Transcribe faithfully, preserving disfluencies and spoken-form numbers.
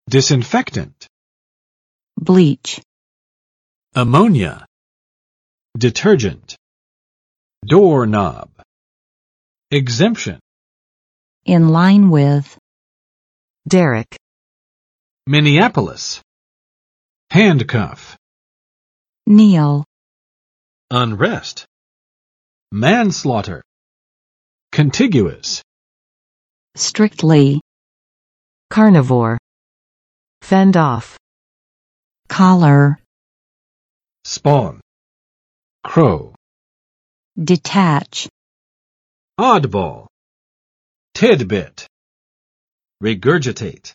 Disinfectant. bleach, Ammonia. Detergent. Doorknob. Exemption. in line with, derrick, Minneapolis. Handcuff. kneel, Unrest. Manslaughter. Contiguous. strictly, carnivore, fend off, collar, Spawn. Crow. detach, Oddball. Tidbit. Regurgitate.